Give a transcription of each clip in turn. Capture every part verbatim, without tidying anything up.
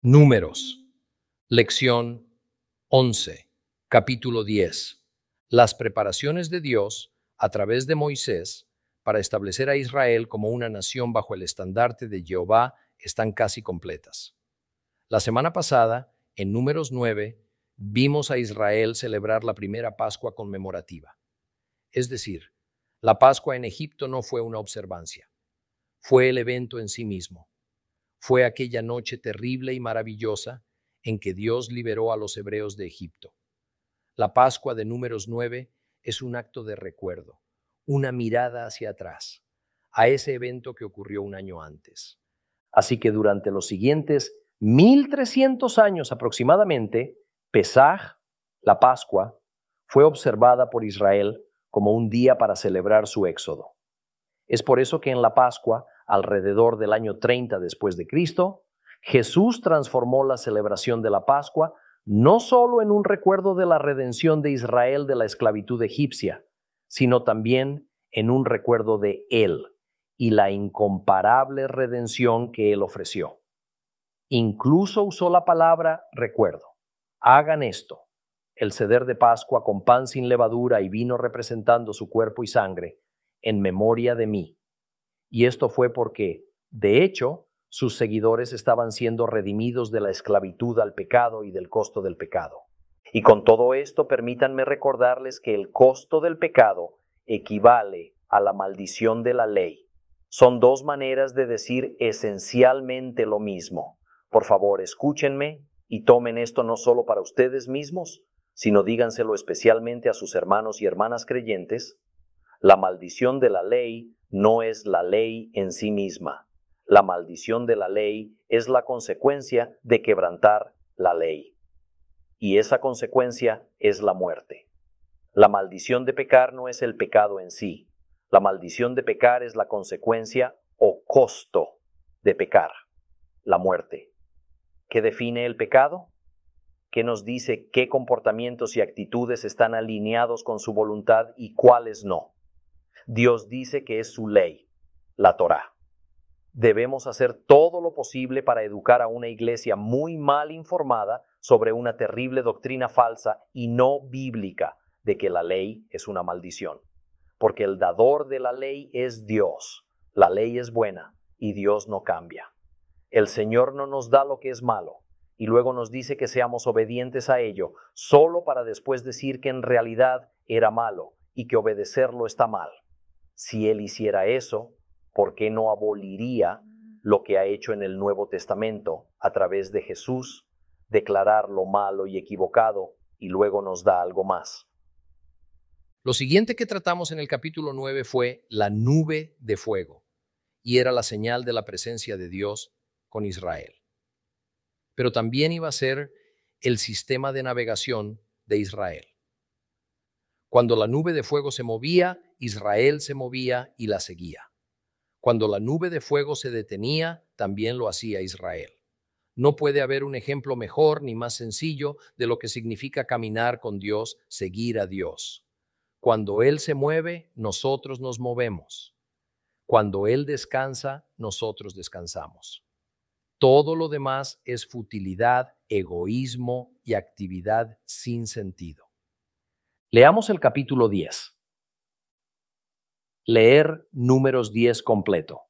Números, lección once, capítulo diez. Las preparaciones de Dios a través de Moisés para establecer a Israel como una nación bajo el estandarte de Jehová están casi completas. La semana pasada, en Números nueve, vimos a Israel celebrar la primera Pascua conmemorativa. Es decir, la Pascua en Egipto no fue una observancia, fue el evento en sí mismo. Fue aquella noche terrible y maravillosa en que Dios liberó a los hebreos de Egipto. La Pascua de Números nueve es un acto de recuerdo, una mirada hacia atrás, a ese evento que ocurrió un año antes. Así que durante los siguientes mil trescientos años aproximadamente, Pesaj, la Pascua, fue observada por Israel como un día para celebrar su éxodo. Es por eso que en la Pascua, alrededor del año treinta después de Cristo, Jesús transformó la celebración de la Pascua no solo en un recuerdo de la redención de Israel de la esclavitud egipcia, sino también en un recuerdo de Él y la incomparable redención que Él ofreció. Incluso usó la palabra recuerdo. Hagan esto, el ceder de Pascua con pan sin levadura y vino representando su cuerpo y sangre, en memoria de mí. Y esto fue porque, de hecho, sus seguidores estaban siendo redimidos de la esclavitud al pecado y del costo del pecado. Y con todo esto, permítanme recordarles que el costo del pecado equivale a la maldición de la ley. Son dos maneras de decir esencialmente lo mismo. Por favor, escúchenme y tomen esto no solo para ustedes mismos, sino díganselo especialmente a sus hermanos y hermanas creyentes. La maldición de la ley no es la ley en sí misma. La maldición de la ley es la consecuencia de quebrantar la ley. Y esa consecuencia es la muerte. La maldición de pecar no es el pecado en sí. La maldición de pecar es la consecuencia o costo de pecar, la muerte. ¿Qué define el pecado? ¿Qué nos dice qué comportamientos y actitudes están alineados con su voluntad y cuáles no? Dios dice que es su ley, la Torá. Debemos hacer todo lo posible para educar a una iglesia muy mal informada sobre una terrible doctrina falsa y no bíblica de que la ley es una maldición. Porque el dador de la ley es Dios. La ley es buena y Dios no cambia. El Señor no nos da lo que es malo y luego nos dice que seamos obedientes a ello, solo para después decir que en realidad era malo y que obedecerlo está mal. Si Él hiciera eso, ¿por qué no aboliría lo que ha hecho en el Nuevo Testamento a través de Jesús, declarar lo malo y equivocado y luego nos da algo más? Lo siguiente que tratamos en el capítulo nueve fue la nube de fuego, y era la señal de la presencia de Dios con Israel. Pero también iba a ser el sistema de navegación de Israel. Cuando la nube de fuego se movía, Israel se movía y la seguía. Cuando la nube de fuego se detenía, también lo hacía Israel. No puede haber un ejemplo mejor ni más sencillo de lo que significa caminar con Dios, seguir a Dios. Cuando Él se mueve, nosotros nos movemos. Cuando Él descansa, nosotros descansamos. Todo lo demás es futilidad, egoísmo y actividad sin sentido. Leamos el capítulo diez. Leer Números diez completo.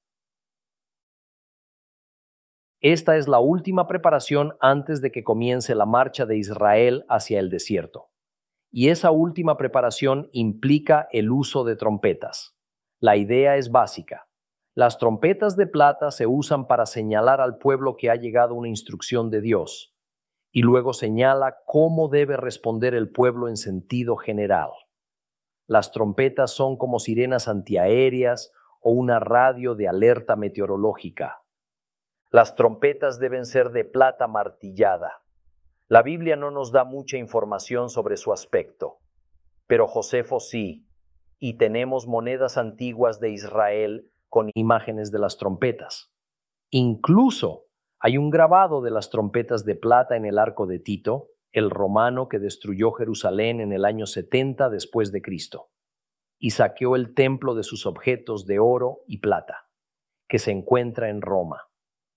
Esta es la última preparación antes de que comience la marcha de Israel hacia el desierto. Y esa última preparación implica el uso de trompetas. La idea es básica. Las trompetas de plata se usan para señalar al pueblo que ha llegado una instrucción de Dios, y luego señala cómo debe responder el pueblo en sentido general. Las trompetas son como sirenas antiaéreas o una radio de alerta meteorológica. Las trompetas deben ser de plata martillada. La Biblia no nos da mucha información sobre su aspecto, pero Josefo sí, y tenemos monedas antiguas de Israel con imágenes de las trompetas. Incluso hay un grabado de las trompetas de plata en el arco de Tito, el romano que destruyó Jerusalén en el año setenta después de Cristo, y saqueó el templo de sus objetos de oro y plata, que se encuentra en Roma.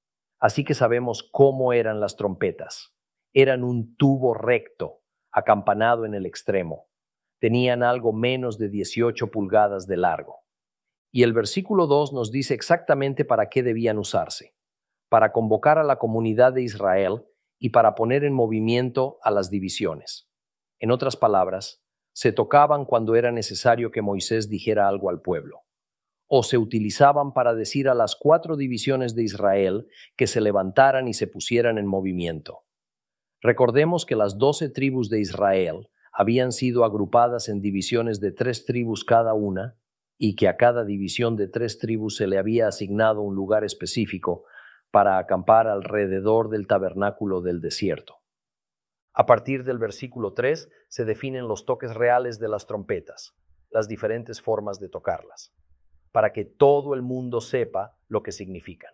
Así que sabemos cómo eran las trompetas. Eran un tubo recto, acampanado en el extremo. Tenían algo menos de dieciocho pulgadas de largo. Y el versículo dos nos dice exactamente para qué debían usarse: para convocar a la comunidad de Israel y para poner en movimiento a las divisiones. En otras palabras, se tocaban cuando era necesario que Moisés dijera algo al pueblo, o se utilizaban para decir a las cuatro divisiones de Israel que se levantaran y se pusieran en movimiento. Recordemos que las doce tribus de Israel habían sido agrupadas en divisiones de tres tribus cada una, y que a cada división de tres tribus se le había asignado un lugar específico para acampar alrededor del tabernáculo del desierto. A partir del versículo tres se definen los toques reales de las trompetas, las diferentes formas de tocarlas, para que todo el mundo sepa lo que significan.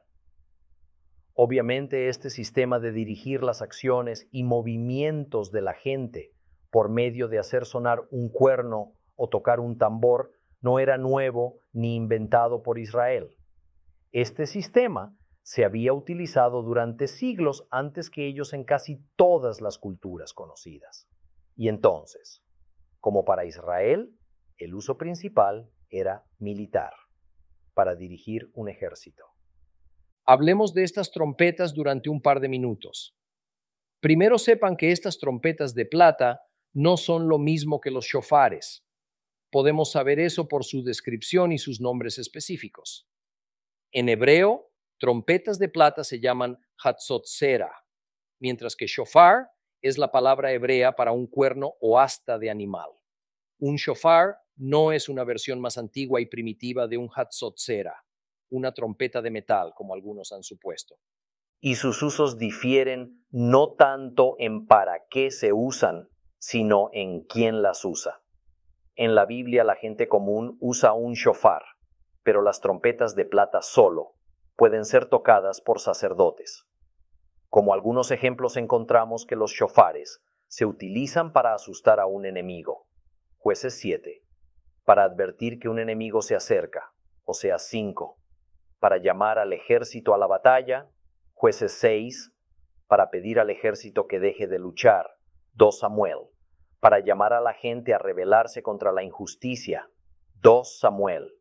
Obviamente, este sistema de dirigir las acciones y movimientos de la gente por medio de hacer sonar un cuerno o tocar un tambor no era nuevo ni inventado por Israel. Este sistema se había utilizado durante siglos antes que ellos en casi todas las culturas conocidas. Y entonces, como para Israel, el uso principal era militar, para dirigir un ejército. Hablemos de estas trompetas durante un par de minutos. Primero sepan que estas trompetas de plata no son lo mismo que los shofares. Podemos saber eso por su descripción y sus nombres específicos. En hebreo, trompetas de plata se llaman hatzotzera, mientras que shofar es la palabra hebrea para un cuerno o asta de animal. Un shofar no es una versión más antigua y primitiva de un hatzotzera, una trompeta de metal, como algunos han supuesto. Y sus usos difieren no tanto en para qué se usan, sino en quién las usa. En la Biblia la gente común usa un shofar, pero las trompetas de plata solo pueden ser tocadas por sacerdotes. Como algunos ejemplos encontramos que los shofares se utilizan para asustar a un enemigo. Jueces siete, para advertir que un enemigo se acerca, o sea, cinco, para llamar al ejército a la batalla. Jueces seis, para pedir al ejército que deje de luchar. dos Samuel, para llamar a la gente a rebelarse contra la injusticia. dos Samuel.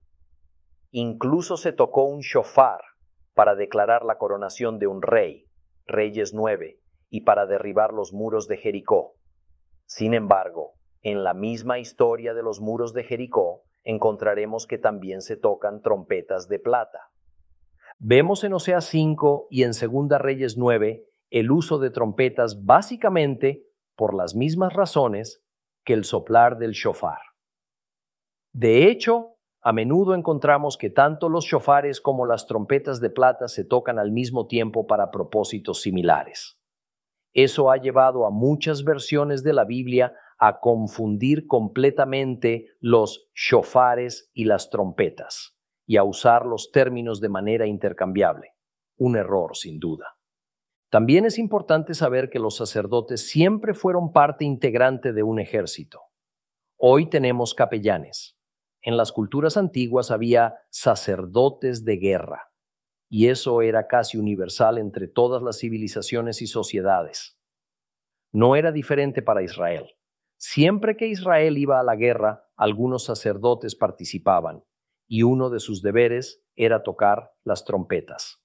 Incluso se tocó un shofar para declarar la coronación de un rey. Reyes nueve, y para derribar los muros de Jericó. Sin embargo, en la misma historia de los muros de Jericó, encontraremos que también se tocan trompetas de plata. Vemos en Oseas cinco y en Segunda Reyes nueve el uso de trompetas básicamente por las mismas razones que el soplar del shofar. De hecho, a menudo encontramos que tanto los shofares como las trompetas de plata se tocan al mismo tiempo para propósitos similares. Eso ha llevado a muchas versiones de la Biblia a confundir completamente los shofares y las trompetas y a usar los términos de manera intercambiable. Un error, sin duda. También es importante saber que los sacerdotes siempre fueron parte integrante de un ejército. Hoy tenemos capellanes. En las culturas antiguas había sacerdotes de guerra, y eso era casi universal entre todas las civilizaciones y sociedades. No era diferente para Israel. Siempre que Israel iba a la guerra, algunos sacerdotes participaban, y uno de sus deberes era tocar las trompetas.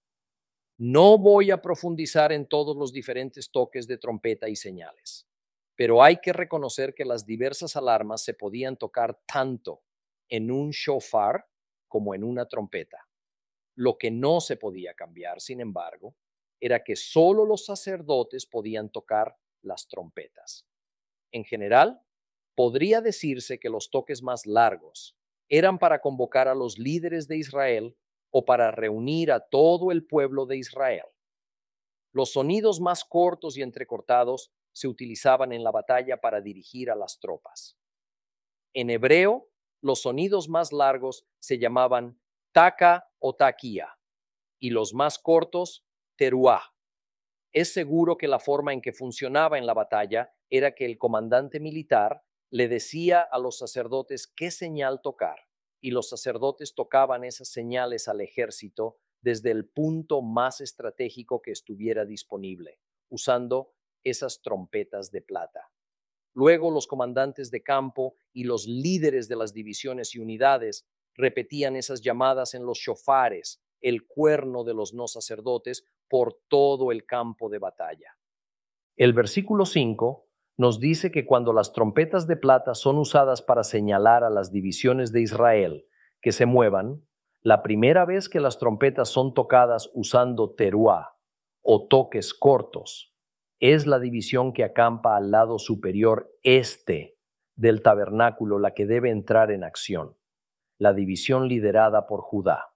No voy a profundizar en todos los diferentes toques de trompeta y señales, pero hay que reconocer que las diversas alarmas se podían tocar tanto en un shofar como en una trompeta. Lo que no se podía cambiar, sin embargo, era que solo los sacerdotes podían tocar las trompetas. En general, podría decirse que los toques más largos eran para convocar a los líderes de Israel o para reunir a todo el pueblo de Israel. Los sonidos más cortos y entrecortados se utilizaban en la batalla para dirigir a las tropas. En hebreo, los sonidos más largos se llamaban taka o taquía y los más cortos teruá. Es seguro que la forma en que funcionaba en la batalla era que el comandante militar le decía a los sacerdotes qué señal tocar, y los sacerdotes tocaban esas señales al ejército desde el punto más estratégico que estuviera disponible, usando esas trompetas de plata. Luego los comandantes de campo y los líderes de las divisiones y unidades repetían esas llamadas en los shofares, el cuerno de los no sacerdotes, por todo el campo de batalla. El versículo cinco nos dice que cuando las trompetas de plata son usadas para señalar a las divisiones de Israel que se muevan, la primera vez que las trompetas son tocadas usando teruá o toques cortos, es la división que acampa al lado superior este del tabernáculo la que debe entrar en acción, la división liderada por Judá.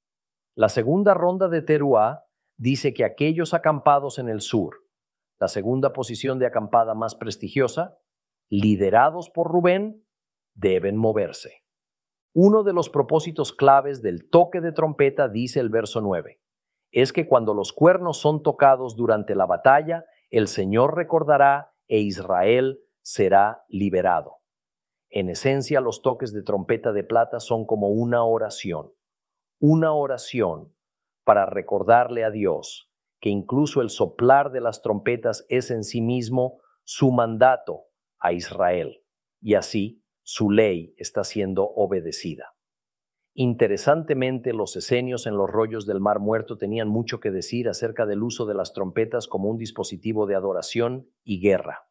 La segunda ronda de teruá dice que aquellos acampados en el sur, la segunda posición de acampada más prestigiosa, liderados por Rubén, deben moverse. Uno de los propósitos claves del toque de trompeta, dice el verso nueve, es que cuando los cuernos son tocados durante la batalla, el Señor recordará e Israel será liberado. En esencia, los toques de trompeta de plata son como una oración, una oración para recordarle a Dios que incluso el soplar de las trompetas es en sí mismo su mandato a Israel, y así su ley está siendo obedecida. Interesantemente, los esenios en los rollos del Mar Muerto tenían mucho que decir acerca del uso de las trompetas como un dispositivo de adoración y guerra.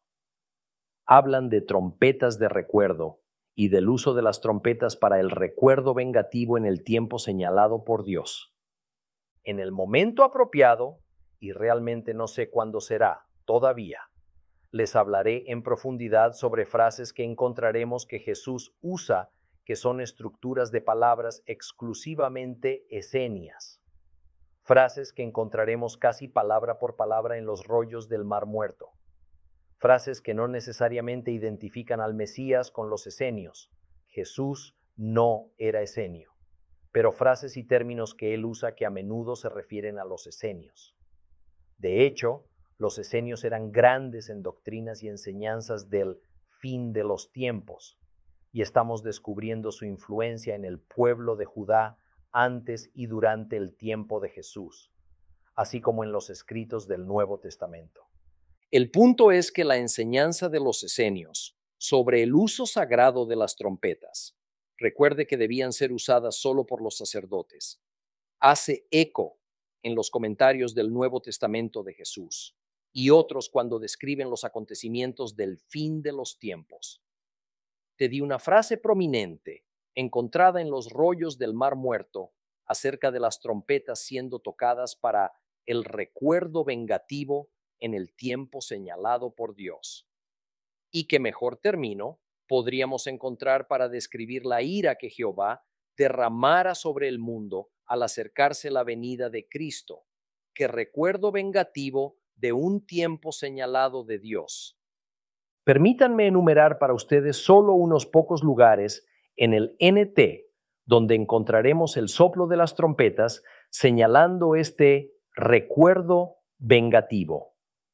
Hablan de trompetas de recuerdo y del uso de las trompetas para el recuerdo vengativo en el tiempo señalado por Dios. En el momento apropiado, y realmente no sé cuándo será todavía, les hablaré en profundidad sobre frases que encontraremos que Jesús usa, que son estructuras de palabras exclusivamente esenias. Frases que encontraremos casi palabra por palabra en los rollos del Mar Muerto. Frases que no necesariamente identifican al Mesías con los esenios. Jesús no era esenio, pero frases y términos que él usa que a menudo se refieren a los esenios. De hecho, los esenios eran grandes en doctrinas y enseñanzas del fin de los tiempos, y estamos descubriendo su influencia en el pueblo de Judá antes y durante el tiempo de Jesús, así como en los escritos del Nuevo Testamento. El punto es que la enseñanza de los esenios sobre el uso sagrado de las trompetas, recuerde que debían ser usadas solo por los sacerdotes, hace eco en los comentarios del Nuevo Testamento de Jesús y otros cuando describen los acontecimientos del fin de los tiempos. Te di una frase prominente encontrada en los rollos del Mar Muerto acerca de las trompetas siendo tocadas para el recuerdo vengativo en el tiempo señalado por Dios. Y que mejor término podríamos encontrar para describir la ira que Jehová derramara sobre el mundo al acercarse la venida de Cristo, que recuerdo vengativo de un tiempo señalado de Dios. Permítanme enumerar para ustedes solo unos pocos lugares en el N T donde encontraremos el soplo de las trompetas señalando este recuerdo vengativo.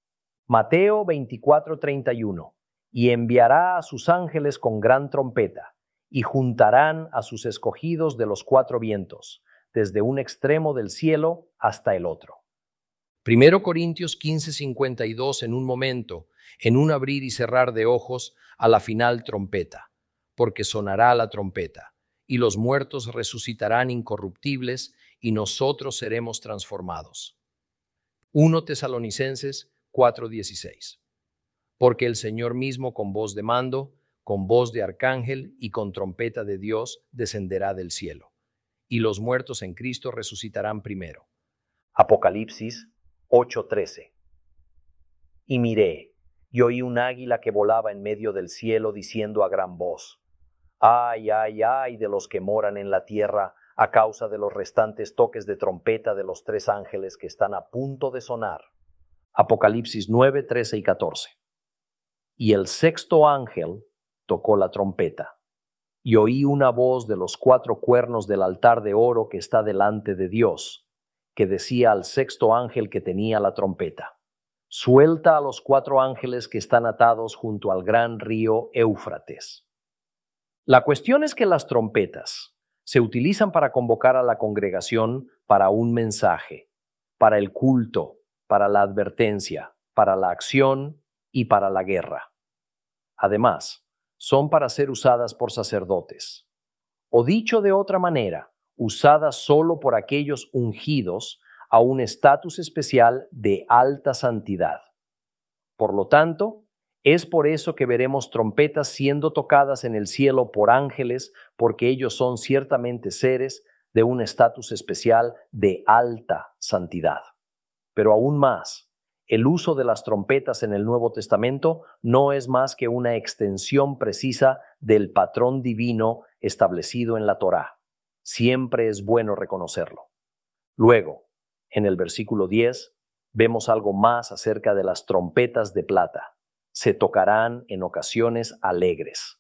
Mateo veinticuatro treinta y uno. Y enviará a sus ángeles con gran trompeta, y juntarán a sus escogidos de los cuatro vientos, desde un extremo del cielo hasta el otro. Primero Corintios quince cincuenta y dos, en un momento, en un abrir y cerrar de ojos, a la final trompeta, porque sonará la trompeta, y los muertos resucitarán incorruptibles, y nosotros seremos transformados. Primero Tesalonicenses cuatro dieciséis. Porque el Señor mismo con voz de mando, con voz de arcángel y con trompeta de Dios descenderá del cielo, y los muertos en Cristo resucitarán primero. Apocalipsis ocho trece. Y miré, y oí un águila que volaba en medio del cielo diciendo a gran voz: Ay, ay, ay de los que moran en la tierra a causa de los restantes toques de trompeta de los tres ángeles que están a punto de sonar. Apocalipsis nueve trece y catorce. Y el sexto ángel tocó la trompeta, y oí una voz de los cuatro cuernos del altar de oro que está delante de Dios, que decía al sexto ángel que tenía la trompeta: Suelta a los cuatro ángeles que están atados junto al gran río Éufrates. La cuestión es que las trompetas, Se utilizan para convocar a la congregación para un mensaje, para el culto, para la advertencia, para la acción y para la guerra. Además, son para ser usadas por sacerdotes. O dicho de otra manera, usadas solo por aquellos ungidos a un estatus especial de alta santidad. Por lo tanto, es por eso que veremos trompetas siendo tocadas en el cielo por ángeles, porque ellos son ciertamente seres de un estatus especial de alta santidad. Pero aún más, el uso de las trompetas en el Nuevo Testamento no es más que una extensión precisa del patrón divino establecido en la Torá. Siempre es bueno reconocerlo. Luego, en el versículo diez, vemos algo más acerca de las trompetas de plata. Se tocarán en ocasiones alegres,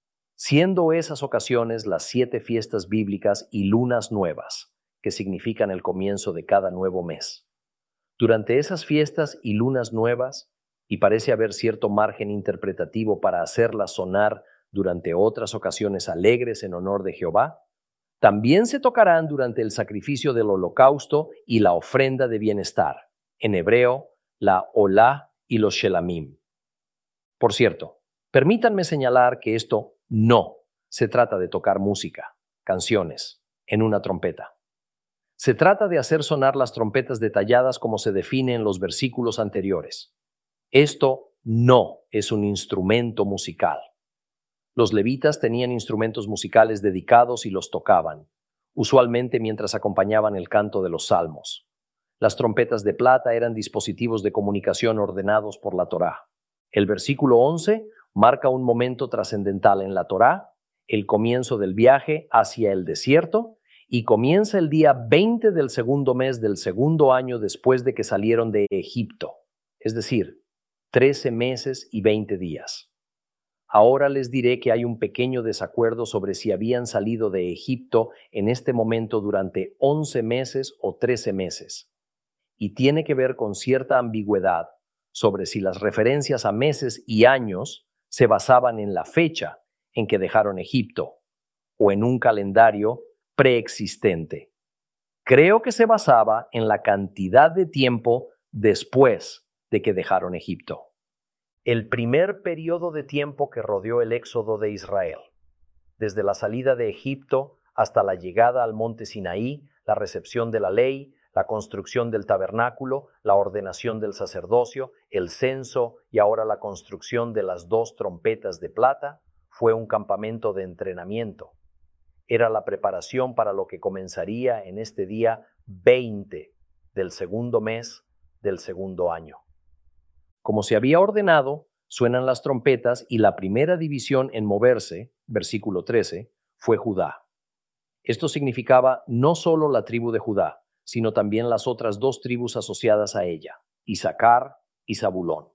siendo esas ocasiones las siete fiestas bíblicas y lunas nuevas, que significan el comienzo de cada nuevo mes. Durante esas fiestas y lunas nuevas, y parece haber cierto margen interpretativo para hacerlas sonar durante otras ocasiones alegres en honor de Jehová, también se tocarán durante el sacrificio del holocausto y la ofrenda de bienestar, en hebreo, la olá y los shelamim. Por cierto, permítanme señalar que esto no se trata de tocar música, canciones, en una trompeta. Se trata de hacer sonar las trompetas detalladas como se define en los versículos anteriores. Esto no es un instrumento musical. Los levitas tenían instrumentos musicales dedicados y los tocaban, usualmente mientras acompañaban el canto de los salmos. Las trompetas de plata eran dispositivos de comunicación ordenados por la Torá. El versículo once marca un momento trascendental en la Torá, el comienzo del viaje hacia el desierto, y comienza el día veinte del segundo mes del segundo año después de que salieron de Egipto, es decir, trece meses y veinte días. Ahora les diré que hay un pequeño desacuerdo sobre si habían salido de Egipto en este momento durante once meses o trece meses, y tiene que ver con cierta ambigüedad sobre si las referencias a meses y años se basaban en la fecha en que dejaron Egipto o en un calendario preexistente. Creo que se basaba en la cantidad de tiempo después de que dejaron Egipto. El primer periodo de tiempo que rodeó el éxodo de Israel, desde la salida de Egipto hasta la llegada al monte Sinaí, la recepción de la ley, la construcción del tabernáculo, la ordenación del sacerdocio, el censo y ahora la construcción de las dos trompetas de plata, fue un campamento de entrenamiento. Era la preparación para lo que comenzaría en este día veinte del segundo mes del segundo año. Como se había ordenado, suenan las trompetas y la primera división en moverse, versículo trece, fue Judá. Esto significaba no solo la tribu de Judá, sino también las otras dos tribus asociadas a ella, Isaacar y Zabulón.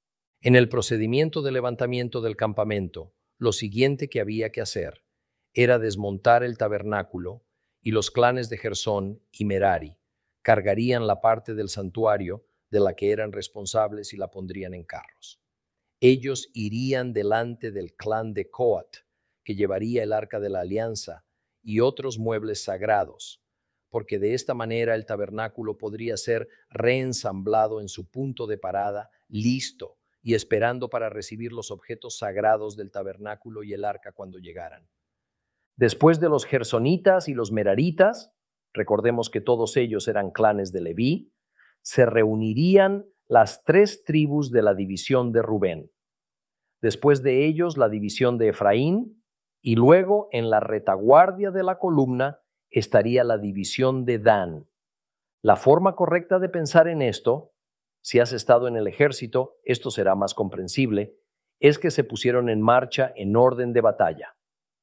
En el procedimiento de levantamiento del campamento, lo siguiente que había que hacer era desmontar el tabernáculo, y los clanes de Gersón y Merari cargarían la parte del santuario de la que eran responsables y la pondrían en carros. Ellos irían delante del clan de Coat, que llevaría el arca de la alianza y otros muebles sagrados, porque de esta manera el tabernáculo podría ser reensamblado en su punto de parada, listo y esperando para recibir los objetos sagrados del tabernáculo y el arca cuando llegaran. Después de los gersonitas y los meraritas, recordemos que todos ellos eran clanes de Leví, se reunirían las tres tribus de la división de Rubén. Después de ellos la división de Efraín, y luego en la retaguardia de la columna estaría la división de Dan. La forma correcta de pensar en esto, si has estado en el ejército, esto será más comprensible, es que se pusieron en marcha en orden de batalla.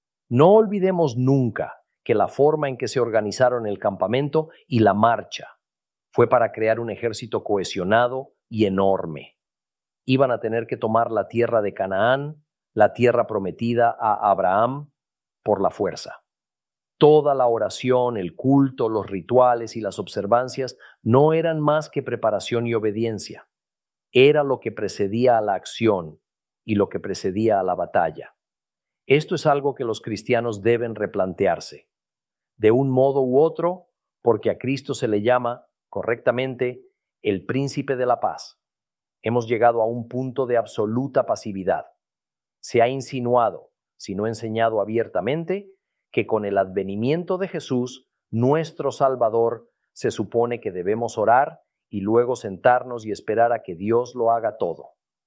No olvidemos nunca que la forma en que se organizaron el campamento y la marcha fue para crear un ejército cohesionado y enorme. Iban a tener que tomar la tierra de Canaán, la tierra prometida a Abraham, por la fuerza. Toda la oración, el culto, los rituales y las observancias no eran más que preparación y obediencia. Era lo que precedía a la acción y lo que precedía a la batalla. Esto es algo que los cristianos deben replantearse. de un modo u otro, porque a Cristo se le llama correctamente el príncipe de la paz. Hemos llegado a un punto de absoluta pasividad. Se ha insinuado, si no enseñado abiertamente, que con el advenimiento de Jesús, nuestro Salvador, se supone que debemos orar y luego sentarnos y esperar a que Dios lo haga todo.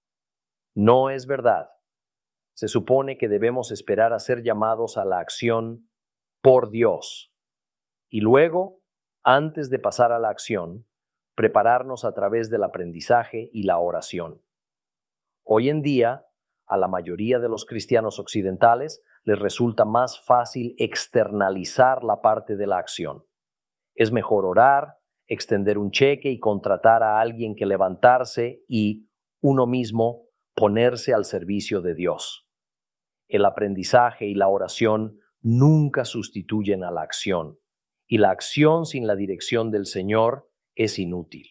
No es verdad. Se supone que debemos esperar a ser llamados a la acción por Dios. Y luego, antes de pasar a la acción, prepararnos a través del aprendizaje y la oración. Hoy en día, a la mayoría de los cristianos occidentales les resulta más fácil externalizar la parte de la acción. Es mejor orar, extender un cheque y contratar a alguien que levantarse y, uno mismo, ponerse al servicio de Dios. El aprendizaje y la oración nunca sustituyen a la acción, y la acción sin la dirección del Señor es inútil.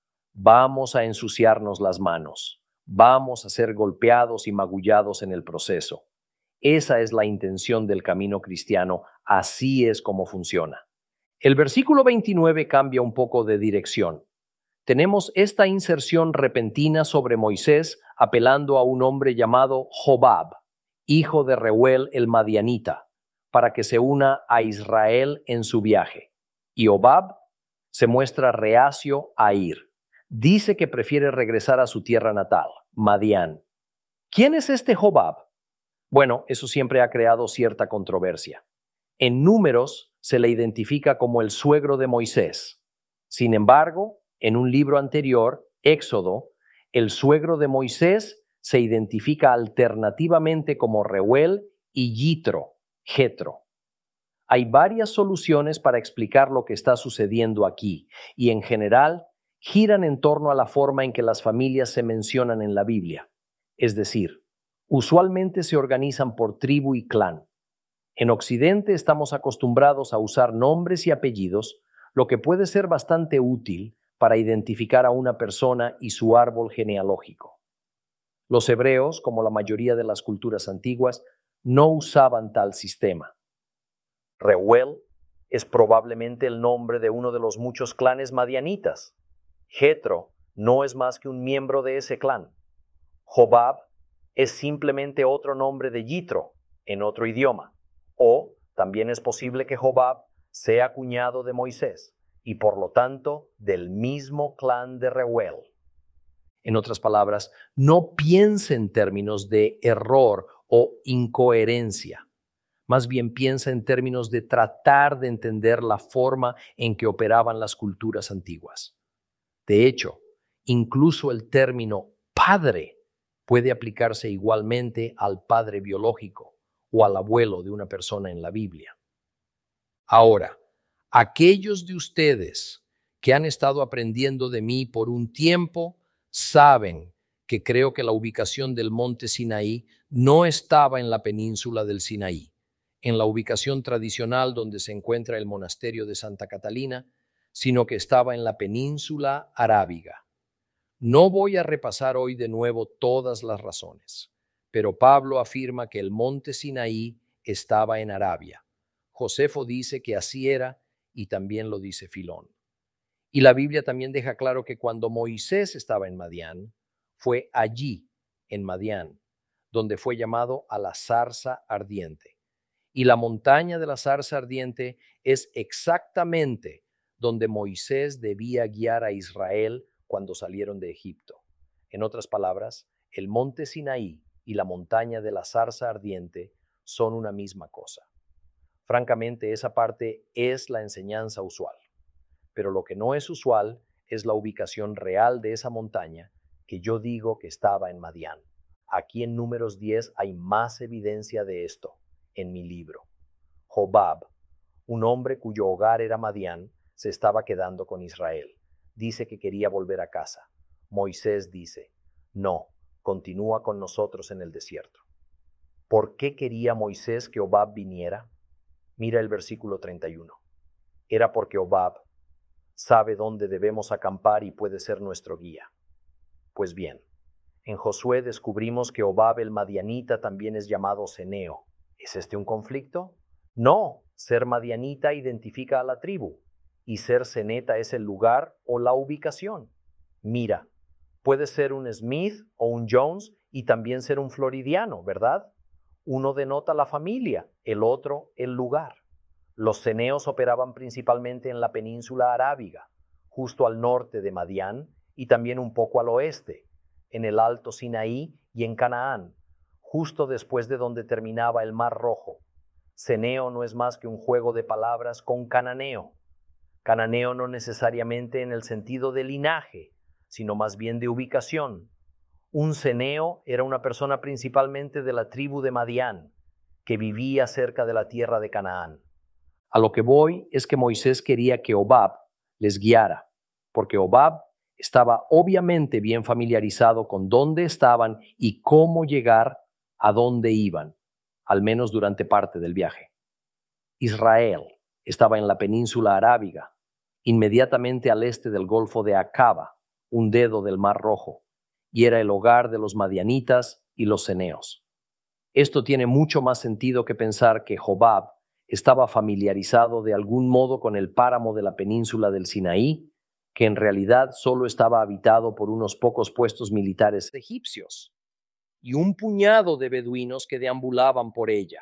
Vamos a ensuciarnos las manos, vamos a ser golpeados y magullados en el proceso. Esa es la intención del camino cristiano, así es como funciona. El versículo veintinueve cambia un poco de dirección. Tenemos esta inserción repentina sobre Moisés apelando a un hombre llamado Jobab, hijo de Reuel el Madianita, para que se una a Israel en su viaje. Y Jobab se muestra reacio a ir. Dice que prefiere regresar a su tierra natal, Madián. ¿Quién es este Jobab? Bueno, eso siempre ha creado cierta controversia. En Números se le identifica como el suegro de Moisés. Sin embargo, en un libro anterior, Éxodo, el suegro de Moisés se identifica alternativamente como Reuel y Yitro, Jetro. Hay varias soluciones para explicar lo que está sucediendo aquí y en general giran en torno a la forma en que las familias se mencionan en la Biblia. Es decir, usualmente se organizan por tribu y clan. En Occidente estamos acostumbrados a usar nombres y apellidos, lo que puede ser bastante útil para identificar a una persona y su árbol genealógico. Los hebreos, como la mayoría de las culturas antiguas, no usaban tal sistema. Reuel es probablemente el nombre de uno de los muchos clanes madianitas. Jetro no es más que un miembro de ese clan. Jobab es simplemente otro nombre de Yitro en otro idioma. O también es posible que Jobab sea cuñado de Moisés y por lo tanto del mismo clan de Reuel. En otras palabras, no piense en términos de error o incoherencia. Más bien piensa en términos de tratar de entender la forma en que operaban las culturas antiguas. De hecho, incluso el término padre puede aplicarse igualmente al padre biológico o al abuelo de una persona en la Biblia. Ahora, aquellos de ustedes que han estado aprendiendo de mí por un tiempo saben que creo que la ubicación del monte Sinaí no estaba en la península del Sinaí, en la ubicación tradicional donde se encuentra el monasterio de Santa Catalina, sino que estaba en la península arábiga. No voy a repasar hoy de nuevo todas las razones, pero Pablo afirma que el monte Sinaí estaba en Arabia. Josefo dice que así era y también lo dice Filón. Y la Biblia también deja claro que cuando Moisés estaba en Madián, fue allí, en Madián, donde fue llamado a la zarza ardiente. Y la montaña de la zarza ardiente es exactamente donde Moisés debía guiar a Israel cuando salieron de Egipto. En otras palabras, el monte Sinaí y la montaña de la zarza ardiente son una misma cosa. Francamente, esa parte es la enseñanza usual. Pero lo que no es usual es la ubicación real de esa montaña que yo digo que estaba en Madián. Aquí en Números diez hay más evidencia de esto en mi libro. Jobab, un hombre cuyo hogar era Madián, se estaba quedando con Israel. Dice que quería volver a casa. Moisés dice, no, continúa con nosotros en el desierto. ¿Por qué quería Moisés que Jobab viniera? Mira el versículo treinta y uno. Era porque Jobab sabe dónde debemos acampar y puede ser nuestro guía. Pues bien, en Josué descubrimos que Jobab el Madianita también es llamado Ceneo. ¿Es este un conflicto? No, Ser madianita identifica a la tribu y ser ceneta es el lugar o la ubicación. Mira, puede ser un Smith o un Jones y también ser un floridiano, ¿verdad? Uno denota la familia, el otro el lugar. Los ceneos operaban principalmente en la península arábiga, justo al norte de Madián y también un poco al oeste, en el Alto Sinaí y en Canaán, justo después de donde terminaba el Mar Rojo. Ceneo no es más que un juego de palabras con cananeo. Cananeo no necesariamente en el sentido de linaje, sino más bien de ubicación. Un ceneo era una persona principalmente de la tribu de Madián, que vivía cerca de la tierra de Canaán. A lo que voy es que Moisés quería que Hobab les guiara, porque Hobab estaba obviamente bien familiarizado con dónde estaban y cómo llegar a dónde iban, al menos durante parte del viaje. Israel estaba en la península arábiga, inmediatamente al este del Golfo de Acaba, un dedo del Mar Rojo, y era el hogar de los madianitas y los ceneos. Esto tiene mucho más sentido que pensar que Hobab estaba familiarizado de algún modo con el páramo de la península del Sinaí, que en realidad solo estaba habitado por unos pocos puestos militares egipcios y un puñado de beduinos que deambulaban por ella.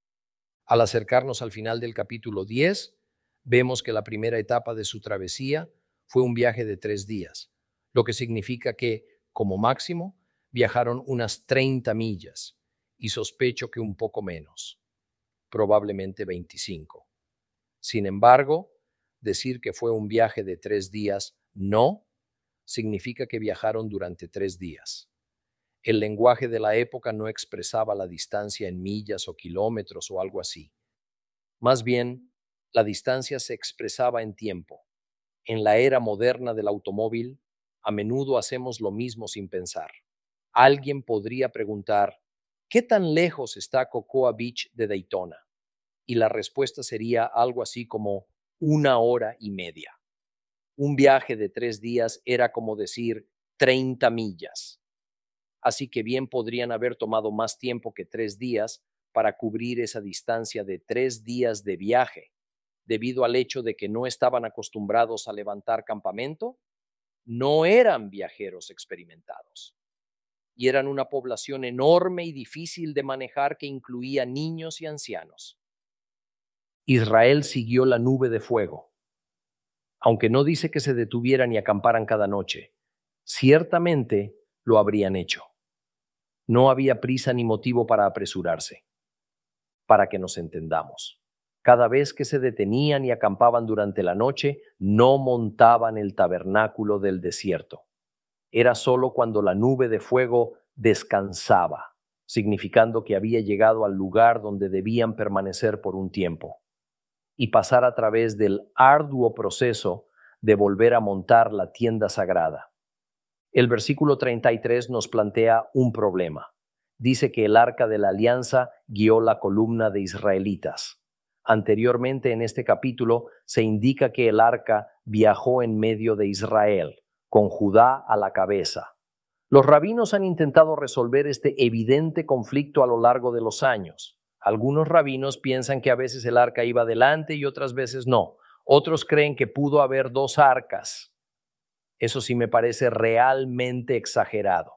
Al acercarnos al final del capítulo diez, vemos que la primera etapa de su travesía fue un viaje de tres días, lo que significa que, como máximo, viajaron unas treinta millas, y sospecho que un poco menos, probablemente veinticinco. Sin embargo, decir que fue un viaje de tres días no significa que viajaron durante tres días. El lenguaje de la época no expresaba la distancia en millas o kilómetros o algo así. Más bien, la distancia se expresaba en tiempo. En la era moderna del automóvil, a menudo hacemos lo mismo sin pensar. Alguien podría preguntar, ¿qué tan lejos está Cocoa Beach de Daytona? Y la respuesta sería algo así como una hora y media. Un viaje de tres días era como decir treinta millas. Así que bien podrían haber tomado más tiempo que tres días para cubrir esa distancia de tres días de viaje, debido al hecho de que no estaban acostumbrados a levantar campamento, no eran viajeros experimentados. Y eran una población enorme y difícil de manejar que incluía niños y ancianos. Israel siguió la nube de fuego. Aunque no dice que se detuvieran y acamparan cada noche, ciertamente lo habrían hecho. No había prisa ni motivo para apresurarse. Para que nos entendamos, cada vez que se detenían y acampaban durante la noche, no montaban el tabernáculo del desierto. Era solo cuando la nube de fuego descansaba, significando que había llegado al lugar donde debían permanecer por un tiempo, y pasar a través del arduo proceso de volver a montar la tienda sagrada. El versículo treinta y tres nos plantea un problema. Dice que el arca de la alianza guió la columna de israelitas. Anteriormente en este capítulo se indica que el arca viajó en medio de Israel, con Judá a la cabeza. Los rabinos han intentado resolver este evidente conflicto a lo largo de los años. Algunos rabinos piensan que a veces el arca iba adelante y otras veces no. Otros creen que pudo haber dos arcas. Eso sí me parece realmente exagerado.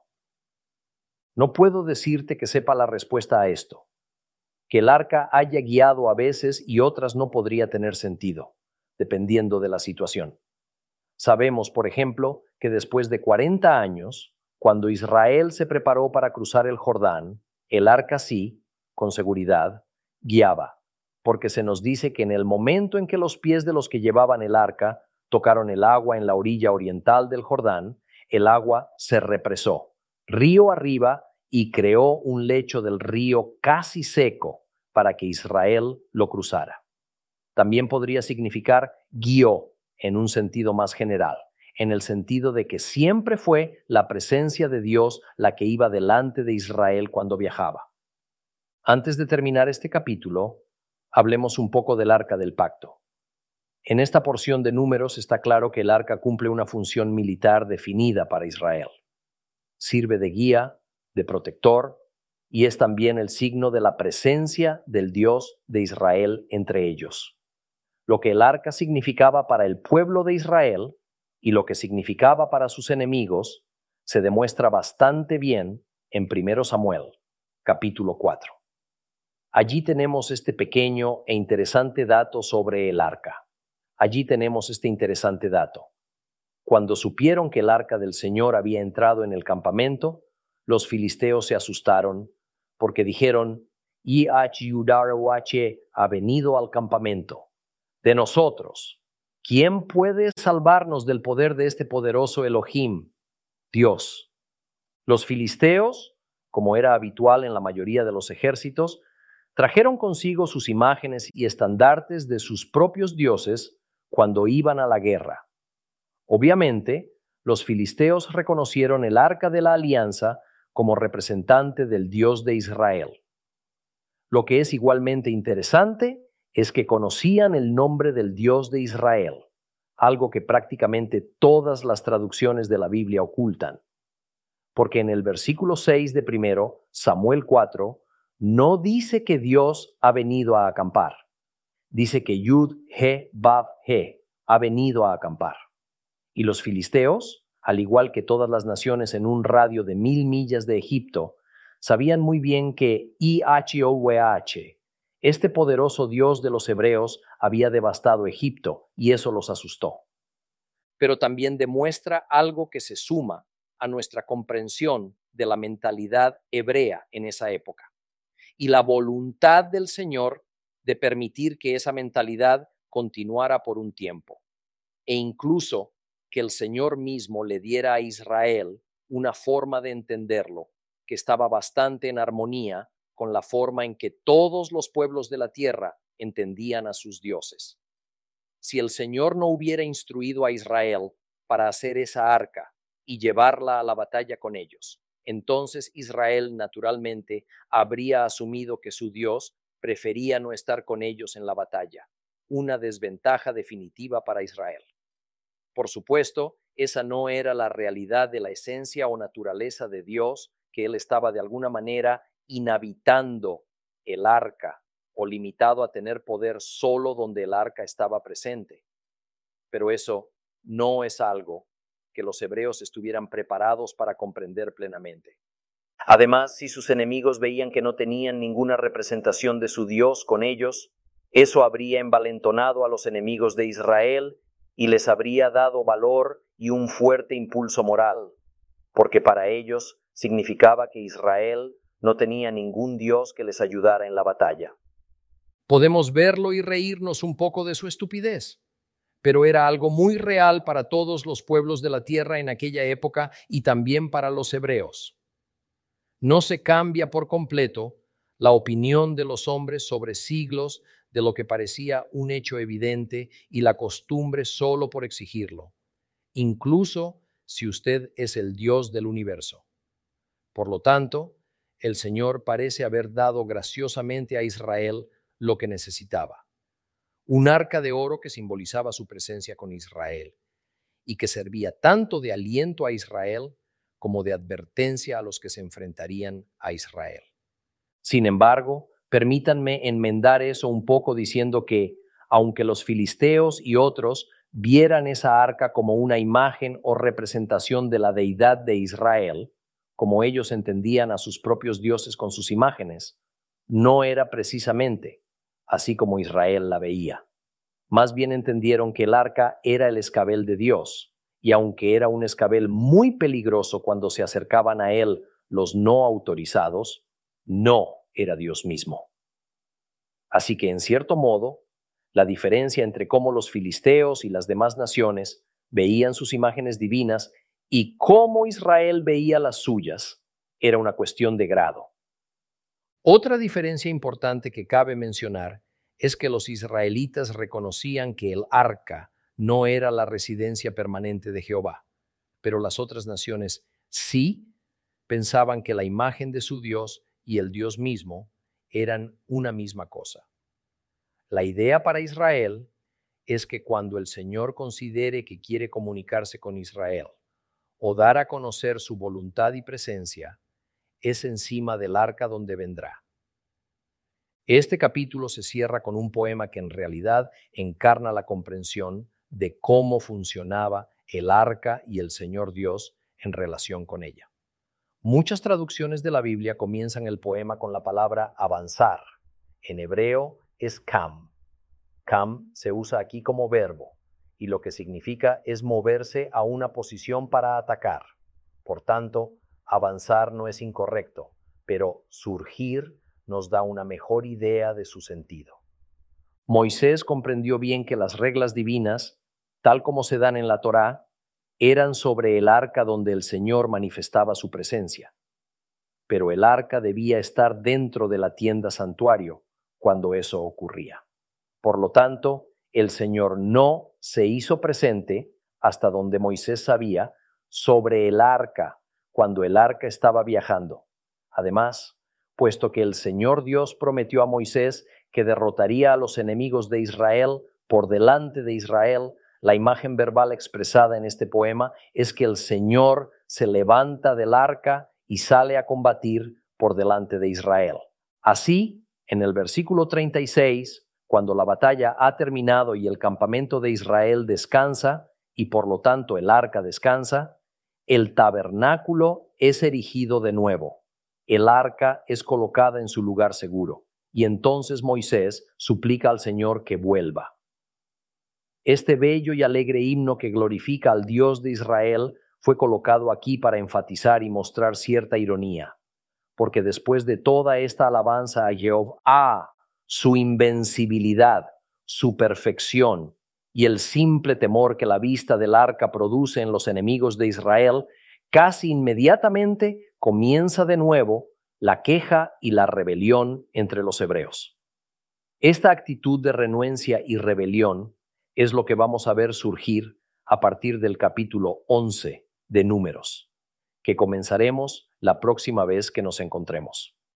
No puedo decirte que sepa la respuesta a esto. Que el arca haya guiado a veces y otras no podría tener sentido, dependiendo de la situación. Sabemos, por ejemplo, que después de cuarenta años, cuando Israel se preparó para cruzar el Jordán, el arca sí, con seguridad, guiaba, porque se nos dice que en el momento en que los pies de los que llevaban el arca tocaron el agua en la orilla oriental del Jordán, el agua se represó, río arriba, y creó un lecho del río casi seco para que Israel lo cruzara. También podría significar guió en un sentido más general, en el sentido de que siempre fue la presencia de Dios la que iba delante de Israel cuando viajaba. Antes de terminar este capítulo, hablemos un poco del Arca del Pacto. En esta porción de Números está claro que el arca cumple una función militar definida para Israel. Sirve de guía, de protector y es también el signo de la presencia del Dios de Israel entre ellos. Lo que el arca significaba para el pueblo de Israel y lo que significaba para sus enemigos se demuestra bastante bien en primero Samuel, capítulo cuatro. Allí tenemos este pequeño e interesante dato sobre el arca. Allí tenemos este interesante dato. Cuando supieron que el arca del Señor había entrado en el campamento, los filisteos se asustaron porque dijeron: Yudarahuache ha venido al campamento. De nosotros, ¿quién puede salvarnos del poder de este poderoso Elohim, Dios? Los filisteos, como era habitual en la mayoría de los ejércitos, trajeron consigo sus imágenes y estandartes de sus propios dioses cuando iban a la guerra. Obviamente, los filisteos reconocieron el arca de la alianza como representante del Dios de Israel. Lo que es igualmente interesante es que conocían el nombre del Dios de Israel, algo que prácticamente todas las traducciones de la Biblia ocultan. Porque en el versículo seis de primero Samuel cuatro, no dice que Dios ha venido a acampar. Dice que Yud, He, Vav, He ha venido a acampar. Y los filisteos, al igual que todas las naciones en un radio de mil millas de Egipto, sabían muy bien que I H O W H, este poderoso Dios de los hebreos, había devastado Egipto, y eso los asustó. Pero también demuestra algo que se suma a nuestra comprensión de la mentalidad hebrea en esa época y la voluntad del Señor de permitir que esa mentalidad continuara por un tiempo, e incluso que el Señor mismo le diera a Israel una forma de entenderlo que estaba bastante en armonía con la forma en que todos los pueblos de la tierra entendían a sus dioses. Si el Señor no hubiera instruido a Israel para hacer esa arca y llevarla a la batalla con ellos, entonces Israel naturalmente habría asumido que su Dios prefería no estar con ellos en la batalla, una desventaja definitiva para Israel. Por supuesto, esa no era la realidad de la esencia o naturaleza de Dios, que Él estaba de alguna manera inhabitando el arca o limitado a tener poder solo donde el arca estaba presente. Pero eso no es algo que los hebreos estuvieran preparados para comprender plenamente. Además, si sus enemigos veían que no tenían ninguna representación de su Dios con ellos, eso habría envalentonado a los enemigos de Israel y les habría dado valor y un fuerte impulso moral, porque para ellos significaba que Israel no tenía ningún Dios que les ayudara en la batalla. Podemos verlo y reírnos un poco de su estupidez, pero era algo muy real para todos los pueblos de la tierra en aquella época y también para los hebreos. No se cambia por completo la opinión de los hombres sobre siglos de lo que parecía un hecho evidente y la costumbre solo por exigirlo, incluso si usted es el Dios del universo. Por lo tanto, el Señor parece haber dado graciosamente a Israel lo que necesitaba: un arca de oro que simbolizaba su presencia con Israel y que servía tanto de aliento a Israel como de advertencia a los que se enfrentarían a Israel. Sin embargo, permítanme enmendar eso un poco diciendo que, aunque los filisteos y otros vieran esa arca como una imagen o representación de la deidad de Israel, como ellos entendían a sus propios dioses con sus imágenes, no era precisamente así como Israel la veía. Más bien entendieron que el arca era el escabel de Dios, y aunque era un escabel muy peligroso cuando se acercaban a él los no autorizados, no era Dios mismo. Así que, en cierto modo, la diferencia entre cómo los filisteos y las demás naciones veían sus imágenes divinas y cómo Israel veía las suyas era una cuestión de grado. Otra diferencia importante que cabe mencionar es que los israelitas reconocían que el arca no era la residencia permanente de Jehová, pero las otras naciones sí pensaban que la imagen de su Dios y el Dios mismo eran una misma cosa. La idea para Israel es que cuando el Señor considere que quiere comunicarse con Israel o dar a conocer su voluntad y presencia, es encima del arca donde vendrá. Este capítulo se cierra con un poema que en realidad encarna la comprensión de cómo funcionaba el arca y el Señor Dios en relación con ella. Muchas traducciones de la Biblia comienzan el poema con la palabra avanzar. En hebreo es kam. Kam se usa aquí como verbo y lo que significa es moverse a una posición para atacar. Por tanto, avanzar no es incorrecto, pero surgir nos da una mejor idea de su sentido. Moisés comprendió bien que las reglas divinas, tal como se dan en la Torá, eran sobre el arca donde el Señor manifestaba su presencia. Pero el arca debía estar dentro de la tienda santuario cuando eso ocurría. Por lo tanto, el Señor no se hizo presente hasta donde Moisés sabía sobre el arca cuando el arca estaba viajando. Además, puesto que el Señor Dios prometió a Moisés que derrotaría a los enemigos de Israel por delante de Israel, la imagen verbal expresada en este poema es que el Señor se levanta del arca y sale a combatir por delante de Israel. Así, en el versículo treinta y seis, cuando la batalla ha terminado y el campamento de Israel descansa, y por lo tanto el arca descansa, el tabernáculo es erigido de nuevo. El arca es colocada en su lugar seguro, y entonces Moisés suplica al Señor que vuelva. Este bello y alegre himno que glorifica al Dios de Israel fue colocado aquí para enfatizar y mostrar cierta ironía, porque después de toda esta alabanza a Jehová, su invencibilidad, su perfección y el simple temor que la vista del arca produce en los enemigos de Israel, casi inmediatamente comienza de nuevo la queja y la rebelión entre los hebreos. Esta actitud de renuencia y rebelión es lo que vamos a ver surgir a partir del capítulo once de Números, que comenzaremos la próxima vez que nos encontremos.